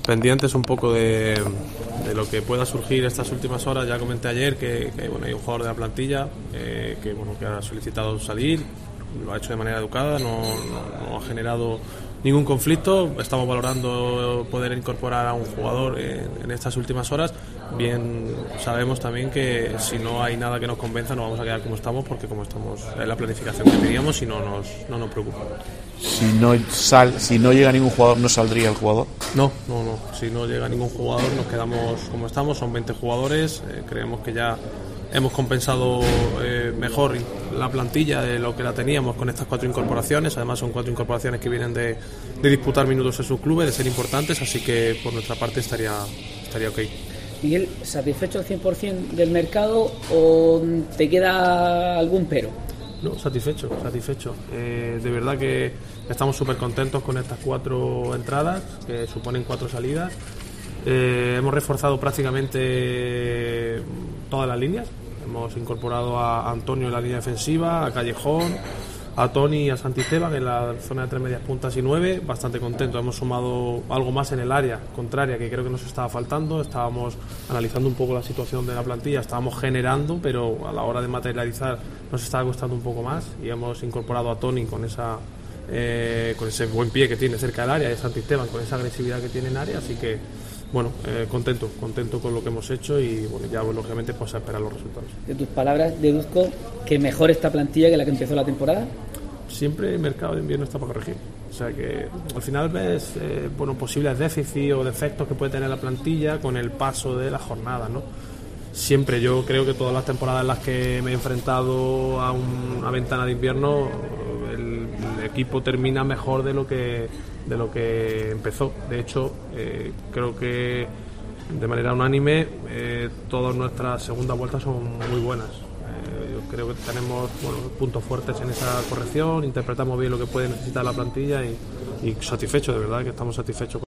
pendientes un poco de lo que pueda surgir estas últimas horas. Ya comenté ayer que bueno, hay un jugador de la plantilla que ha solicitado salir, lo ha hecho de manera educada, no ha generado ningún conflicto. Estamos valorando poder incorporar a un jugador en estas últimas horas. Bien sabemos también que si no hay nada que nos convenza nos vamos a quedar como estamos, porque como estamos es la planificación que teníamos y no nos preocupa. Si no llega ningún jugador, ¿no saldría el jugador? No. Si no llega ningún jugador nos quedamos como estamos. Son 20 jugadores. Creemos que ya hemos compensado mejor la plantilla de lo que la teníamos con estas 4 incorporaciones. Además son 4 incorporaciones que vienen de disputar minutos en sus clubes, de ser importantes, así que por nuestra parte estaría ok. Miguel, ¿satisfecho al 100% del mercado o te queda algún pero? No, satisfecho. De verdad que estamos súper contentos con estas 4 entradas, que suponen 4 salidas. Hemos reforzado prácticamente todas las líneas. Hemos incorporado a Antonio en la línea defensiva, a Callejón, a Toni y a Santisteban en la zona de 3 medias puntas y 9. Bastante contentos. Hemos sumado algo más en el área contraria, que creo que nos estaba faltando. Estábamos analizando un poco la situación de la plantilla, estábamos generando, pero a la hora de materializar nos estaba costando un poco más, y hemos incorporado a Toni con ese buen pie que tiene cerca del área, y a Santisteban con esa agresividad que tiene en área. Así que bueno, contento con lo que hemos hecho, y bueno, ya lógicamente pues a esperar los resultados. De tus palabras deduzco que mejor esta plantilla que la que empezó la temporada. Siempre el mercado de invierno está para corregir, o sea que al final ves posibles déficits o defectos que puede tener la plantilla con el paso de las jornadas, ¿no? Siempre, yo creo que todas las temporadas en las que me he enfrentado a una ventana de invierno, el equipo termina mejor de lo que empezó. De hecho, creo que de manera unánime todas nuestras segundas vueltas son muy buenas. Yo creo que tenemos puntos fuertes en esa corrección, interpretamos bien lo que puede necesitar la plantilla, y satisfechos, de verdad que estamos satisfechos.